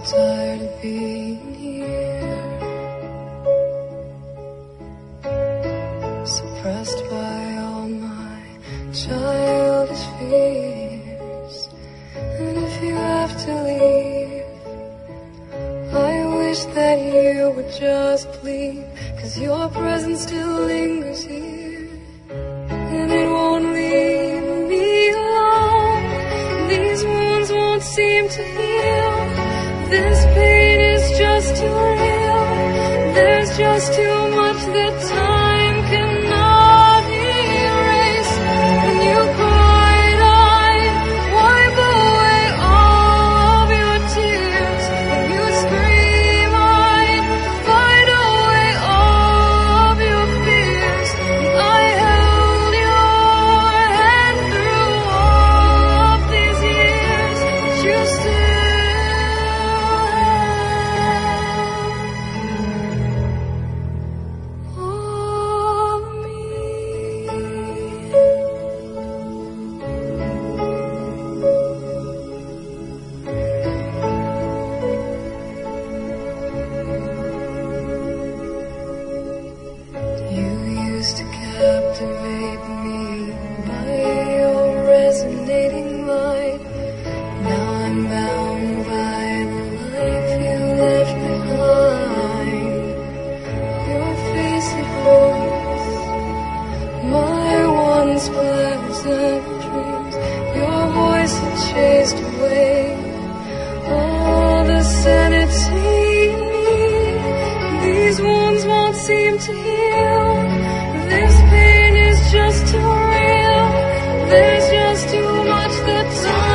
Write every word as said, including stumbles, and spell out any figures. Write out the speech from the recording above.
tired of being here, suppressed by all my childish fears. And if you have to leave, I wish that you would just leave, 'cause your presence still lingers here, and it won't leave me alone. These wounds won't seem to heal. This pain is just too real. There's just too much that time cannot erase. When you cried, I wipe away all of your tears. When you scream, I fight away all of your fears. And I held your hand through all of these years, but you still to captivate me by your resonating light. Now I'm bound by the life you left behind. Your face it haunts my once pleasant dreams. Your voice had chased away all the sanity in me. These wounds won't seem to heal. This pain is just too real. There's just too much that time